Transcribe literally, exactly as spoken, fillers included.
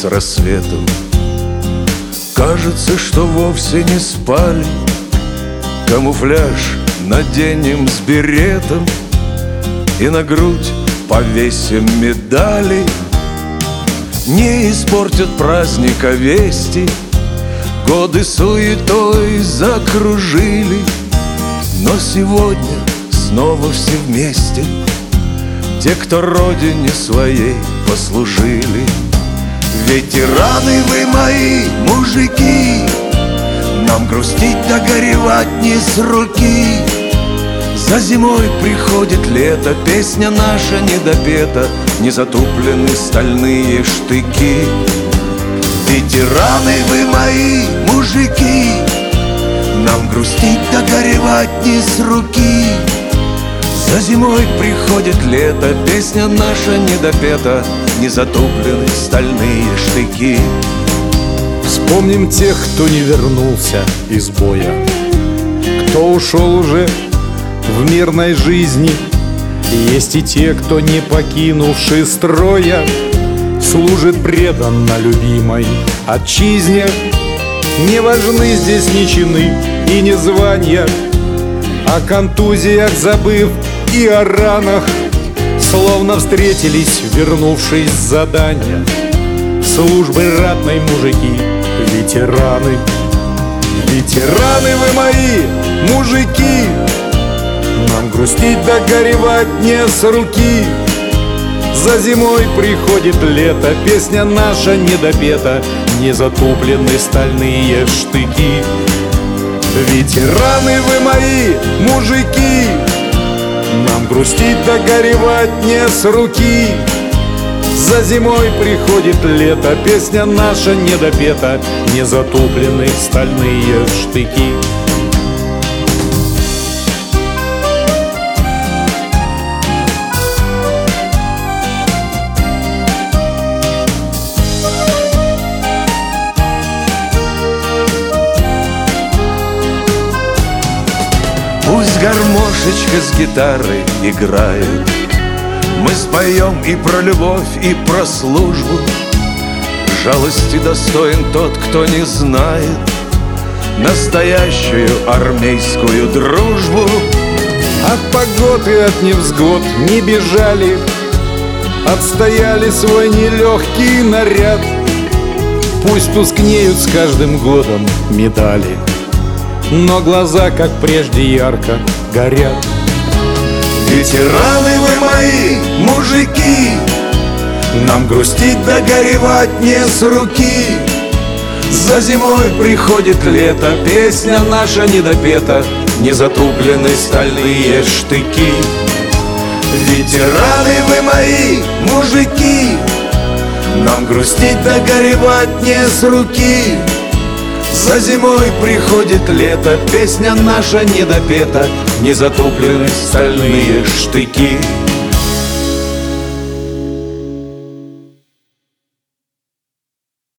рассветом. Кажется, что вовсе не спали. Камуфляж наденем с беретом и на грудь повесим медали. Не испортят праздника вести, годы суетой закружили. Но сегодня снова все вместе, те, кто родине своей послужили. Ветераны вы мои, мужики, нам грустить да горевать не с руки. За зимой приходит лето, песня наша недопета, не затуплены стальные штыки. Ветераны вы мои, мужики, нам грустить да горевать не с руки. За зимой приходит лето, песня наша недопета, не затуплены стальные штыки. Вспомним тех, кто не вернулся из боя, кто ушел уже в мирной жизни. Есть и те, кто, не покинувший строя, служит преданно любимой отчизне. Не важны здесь ни чины и ни звания, о контузиях забыв и о ранах, словно встретились, вернувшись с задания. Службы ратной мужики, ветераны. Ветераны вы мои, мужики, нам грустить да горевать не с руки. За зимой приходит лето, песня наша недопета, не затуплены стальные штыки. Ветераны вы мои, мужики, нам грустить да горевать не с руки. За зимой приходит лето, песня наша недопета, не затуплены стальные штыки. Пусть гармошечка с гитарой играет, мы споем и про любовь, и про службу. Жалости достоин тот, кто не знает настоящую армейскую дружбу. От погод и от невзгод не бежали, отстояли свой нелегкий наряд. Пусть тускнеют с каждым годом медали, но глаза, как прежде, ярко горят. Ветераны вы мои, мужики, нам грустить да горевать не с руки. За зимой приходит лето, песня наша недопета, не затуплены стальные штыки. Ветераны вы мои, мужики, нам грустить да горевать не с руки. За зимой приходит лето, песня наша недопета, не затуплены стальные штыки.